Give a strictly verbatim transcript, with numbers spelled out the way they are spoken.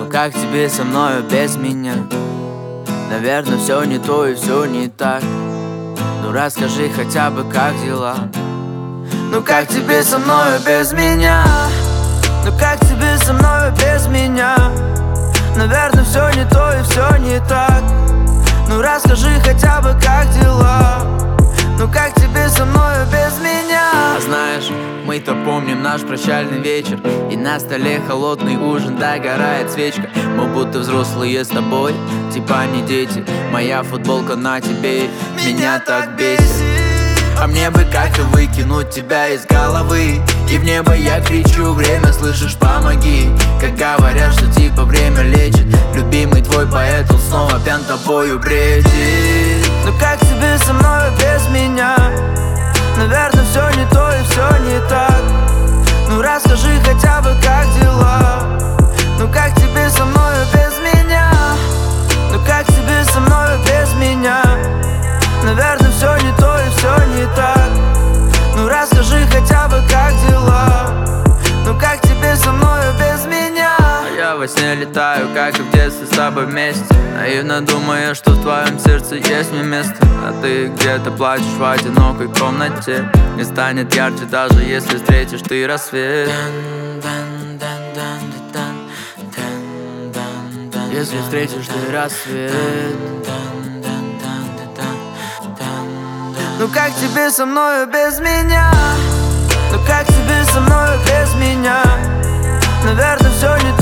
как тебе со мною без меня? Наверное, все не то и все не так. Ну расскажи хотя бы, как дела? Ну как тебе со мною без меня? Ну как тебе со мною без меня? Наверное, все не то и все не так. Ну расскажи хотя бы, как дела? Ну как тебе со мною без меня? А знаешь, мы-то помним наш прощальный вечер, и на столе холодный ужин, догорает свечка. Мы будто взрослые с тобой, типа не дети. Моя футболка на тебе меня так бесит. А мне бы как-то выкинуть тебя из головы, и в небо я кричу: время, слышишь, помоги. Как говорят, что типа время лечит. Любимый твой поэт, он снова пьян тобою бредит. Ну как тебе со мною без меня? Наверное, все не то и все не так. Ну расскажи хотя бы, как дела? Ну как тебе со мною без меня? Ну как тебе со мною без меня? Наверное, все не то и все не так. Ну расскажи хотя бы, как дела? Ну как тебе со мною без меня? А я во сне летаю, как и в детстве с тобой вместе, наивно думая, что в твоем сердце есть мне место. А ты где-то плачешь в одинокой комнате. Не станет ярче, даже если встретишь ты рассвет. Если встретишь ты рассвет. Ну как тебе со мною без меня? Ну как тебе со мною без меня? Наверное, все не